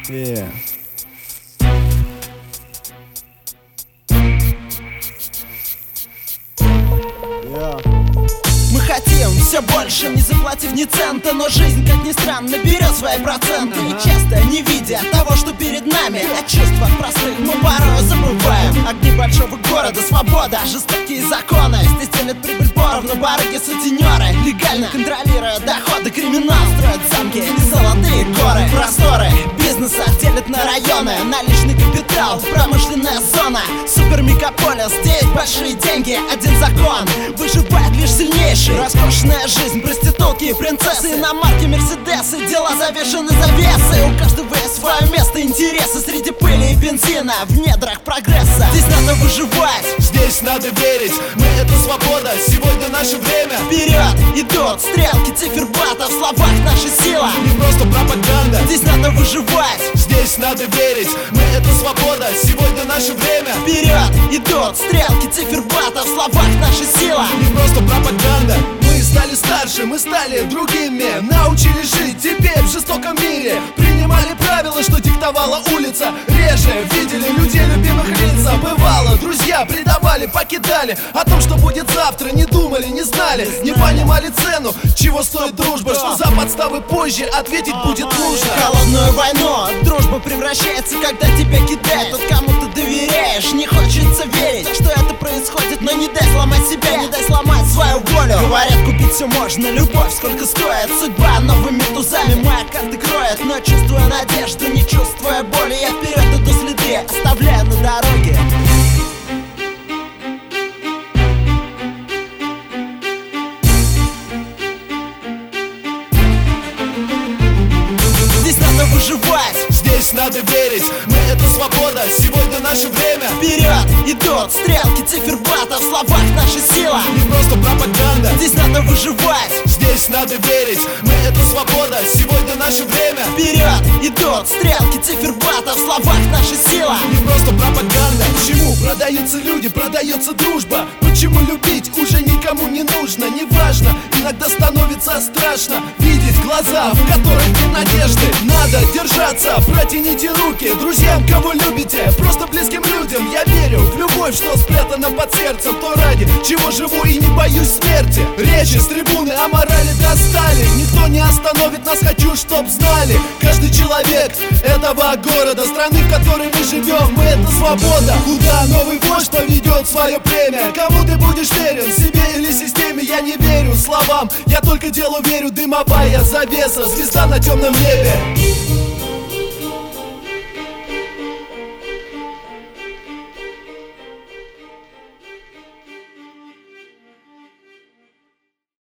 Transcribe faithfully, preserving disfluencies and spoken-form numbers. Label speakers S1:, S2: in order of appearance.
S1: Yeah. Yeah.
S2: Мы хотим все больше, не заплатив ни цента, но жизнь, как ни странно, берет свои проценты. И часто, не видя того, что перед нами, о чувствах простых мы порой забываем. Огни большого города, свобода, жестокие законы. Здесь делят прибыль поровну, барыги, сутенеры. Легально контролируя доходы, криминал строят замки и золотые горы. Просторы бизнеса делят на районы, наличный капитал, промышленная зона. Супер-мегаполис, здесь большие деньги, один закон: выживает лишь сильнейший. Роскошная жизнь, проститутки и принцессы, иномарки, мерседесы, дела завешены завесы. У каждого есть свое место, интересы среди пыли и бензина в недрах прогресса. Здесь надо выживать,
S1: Здесь надо верить, мы это свобода, сегодня наше время.
S2: вперед идут стрелки циферблата, в словах наша сила.
S1: Не просто пропаганда.
S2: Здесь надо выживать,
S1: Здесь надо верить, мы это свобода, сегодня наше время.
S2: вперед идут стрелки циферблата, в словах наша сила.
S1: Не просто пропаганда. Мы стали старше, мы стали другими, научились жить теперь в жестоком мире. Принимали правила, что диктовала улица, реже видели людей любимых лица. Бывало, друзья предавали, покидали, о том, что будет завтра, не думали, не знали. Не понимали цену, чего стоит дружба, что за подставы позже ответить будет нужно.
S2: В холодную войну дружба превращается, когда тебя кидают тот, кому ты доверяешь. Не хочется верить, что это происходит, но не дай сломать себя, не дай сломать свою волю. Говорят, купить все можно, любовь сколько стоит. Судьба новыми тузами моя карты кроет, но чувствуя надежду, не чувствуя боли, я вперед иду, следы оставляя на дороге. Здесь надо выживать,
S1: Здесь надо верить, мы это свобода, сегодня наше время.
S2: вперед идут стрелки циферблата, в словах наша сила.
S1: Не просто пропаганда.
S2: Здесь надо выживать,
S1: Здесь надо верить, мы это свобода, сегодня наше время.
S2: вперед идут стрелки циферблата, в словах наша сила.
S1: Не просто пропаганда. Почему продаются люди, продается дружба? Почему любить уже никому не нужно? Неважно, иногда становится страшно видеть глаза, в которых нет надежды. Надо держаться, протяните руки друзьям, кого любите, просто близким людям. Я верю в любовь, что спрятана под сердцем, то ради чего живу и не боюсь смерти. Речи с трибуны о морали достали, никто не остановит нас, хочу, чтоб знали. Каждый человек этого города, страны, в которой мы живем, мы это свобода. Куда новый вождь поведет свое племя? Кому ты будешь верен, себе или системе? Я не верю словам, я только делу верю. Дымовая завеса, звезда на темном небе.